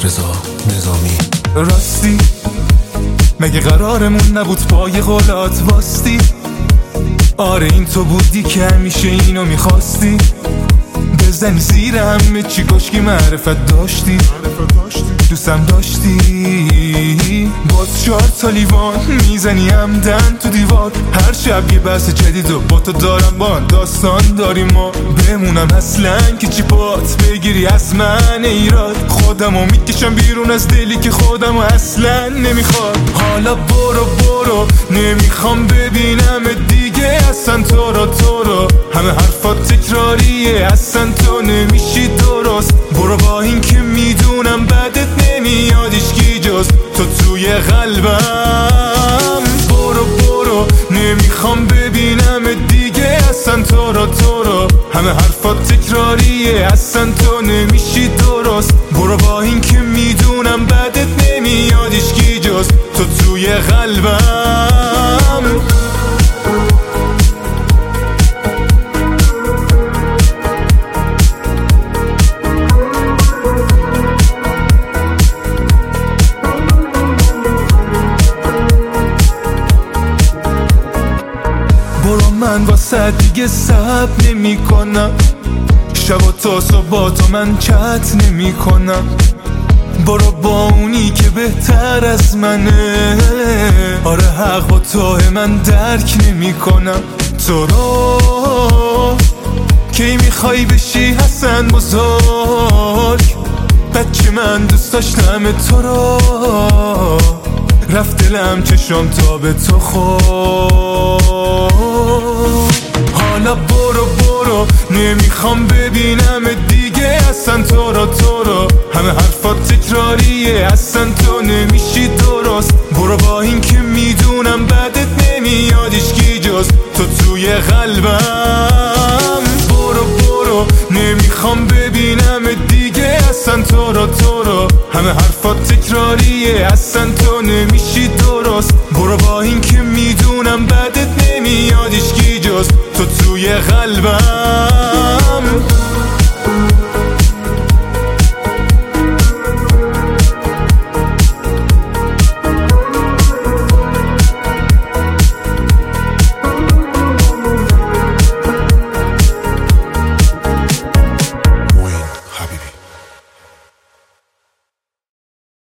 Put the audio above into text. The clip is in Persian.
رضا نظامی. راستی مگه قرارمون نبود پای قولات واستی؟ آره این تو بودی که همیشه اینو میخواستی، بزنی زیر همه چی، کاشکی معرفت داشتی، دوستم داشتی. باز 4 تا لیوان میزنی همدن تو دیوار، هر شب یه بحث جدید و با تو دارم، با داستان داریم ما. بمونم اصلا که چی پات بگیری از من ایراد، خودمو میکشم بیرون از دلی که خودمو اصلا نمیخواد. حالا برو نمیخوام ببینم دیگه اصلا تو رو همه حرفات تکراریه، اصلا تو نمیشی درست. برو با این که میدونم بعدت نمیاد هیچکی جز تو توی قلبم. برو نمیخوام ببینم دیگه اصلا تو رو همه حرفات تکراریه، اصلا تو نمیشی درست. برو با این که میدونم بعدت نمیاد هیچکی جز تو توی قلبم. برو من واسه دیگه صبر نمی کنم، شب و تا صبح تو من چت نمی کنم. برو با اونی که بهتر از منه، آره حق و توه من درک نمی کنم. تو رو کی میخوای بشی حسن بزرگ؟ بچه من دوست داشتم تو رو، رفت دلم چشم تا به تو خورد. حالا برو نمیخوام ببینم دیگه اصلا تو رو همه حرفات تکراریه، اصلا تو نمیشی درست. برو با این که میدونم بعدت نمیاد هیچکی جز تو توی قلبم. برو نمیخوام ببینم دیگه اصلا تو رو همه حرفات تکراریه، اصلا تو نمیشی درست. برو با این که میدونم بعدت نمیاد هیچکی جز تو توی قلبم.